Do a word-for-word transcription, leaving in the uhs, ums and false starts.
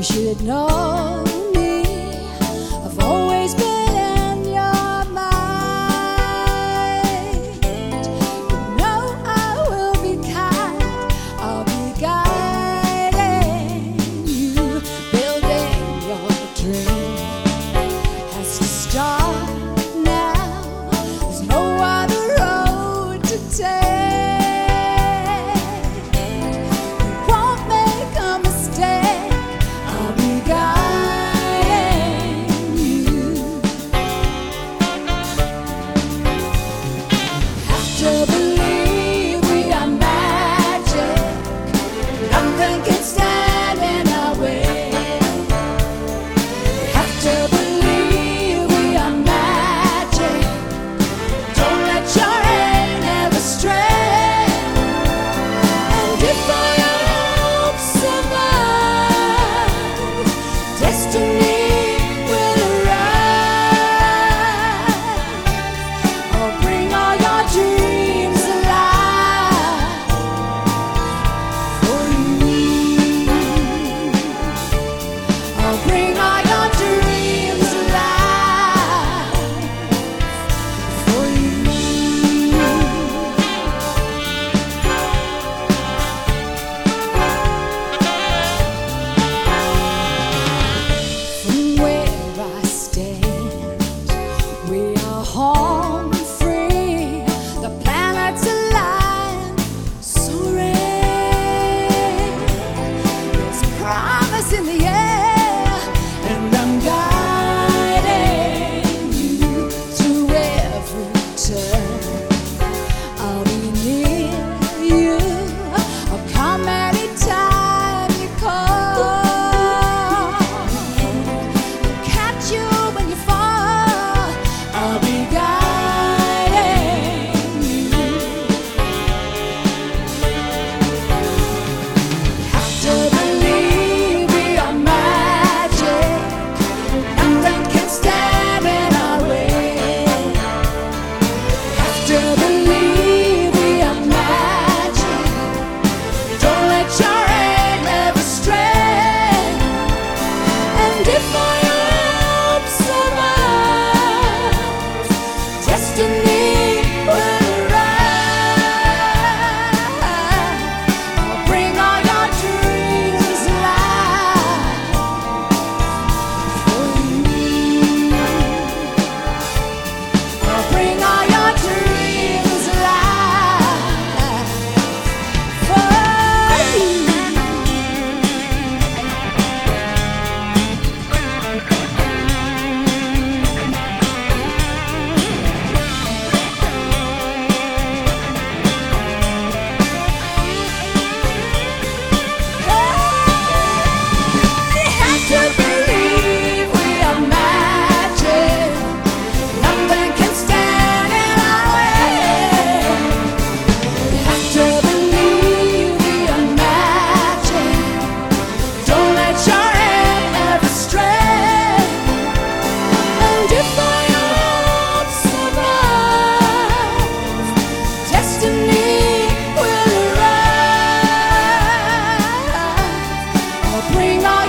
You should know me. I've always been in your mind. You know I will be kind. I'll be guiding you. Building your dream has to start now. There's no other road to take. To believe we are magic, nothing can stand in our way. Have to believe we are magic. Don't let your hand ever stray. And if our hopes survive, destiny will arrive. Or bring all your dreams. Bring all your dreams alive for you. From where I stand, we are home free. The planets align, so rare. There's promise in the air. And I'm guiding you through every turn. I'll be near you. I'll come anytime you call. I'll catch you when you fall. I'll be guiding you. Have to believe we are magic. Nothing can stand in our way. Have to believe we are magic. Don't let your hand ever stray. And if our hopes survive, destiny will arrive. I'll bring all your dreams alive for you. I'll bring all your dreams alive for you. You have to believe we are magic. Nothing can stand in our way. You have to believe we are magic. Don't let your hand ever stray. And if our hopes survive, destiny will arrive. I'll bring all